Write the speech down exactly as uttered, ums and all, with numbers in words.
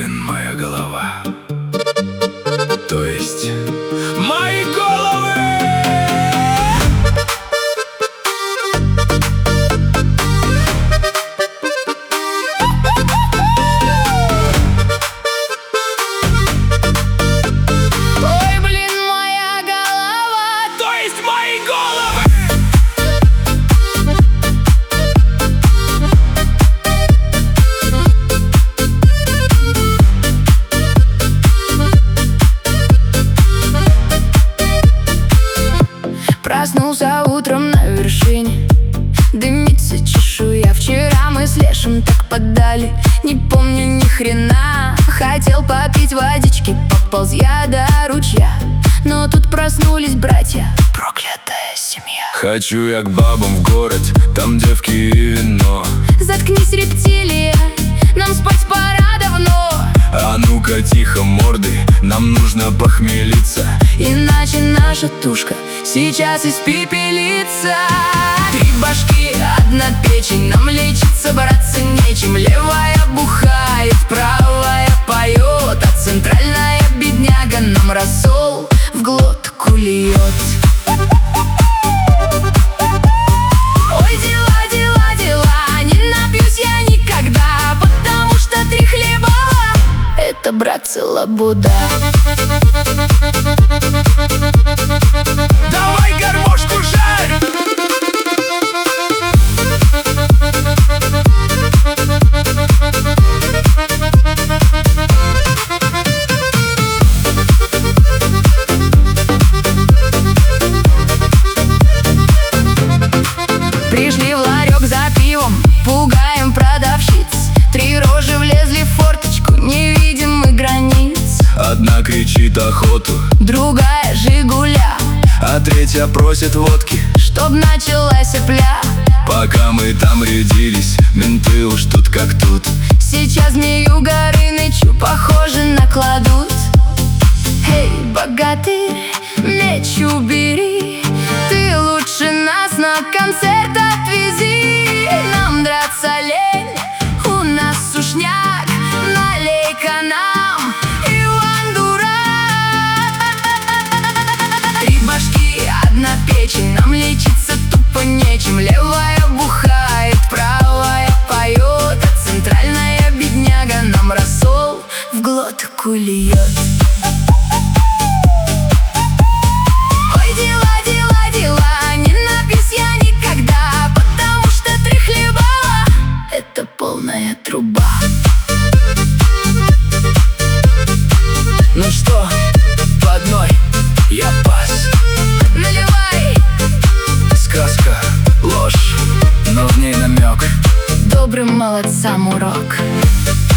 блин, моя голова. То есть мои головы. Ой, блин, моя голова. То есть мои головы. Проснулся утром на вершине, дымится чешуя. Вчера мы с Лешим так поддали, не помню ни хрена. Хотел попить водички, пополз я до ручья, но тут проснулись братья, проклятая семья. Хочу я к бабам в город, там девки и вино. Заткнись, рептилия, нам спать пора давно. А ну-ка тихо морды, нам нужно похмелиться, Иначе наша тушка сейчас испепелится. Три башки, одна печень, нам лечиться, браться нечем. Левая бухает, правая поет, а центральная бедняга нам рассол в глотку льет. Ой, дела, дела, дела, не напьюсь я никогда, потому что три хлеба — это, братцы, лабуда. давай гармошку жарь. Пришли в ларек за пивом, пугаем продавщиц. Три рожи влезли в форточку, не видим мы границ. Одна кричит охоту, Другая жигуля, а третья просит водки. чтоб началась сопля. Пока мы там рядились, менты уж тут как тут. Сейчас Змею Горынычу, похоже, накладут. Эй, богатырь, меч убери, ты лучше нас на концерт отвези. Нам драться лень, у нас сушняк, налей-ка нам, Иван дурак. Три башки, одна печень, нам лечиться тупо нечем. Левая бухает, правая поет, а центральная бедняга нам рассол в глотку льет. Ой, дела, дела, дела, не напьюсь я никогда, потому что три хлеба — это полная труба. Ну что, по одной, я пас. Наливай, Сказка, ложь, но в ней намек. добрым молодцам урок.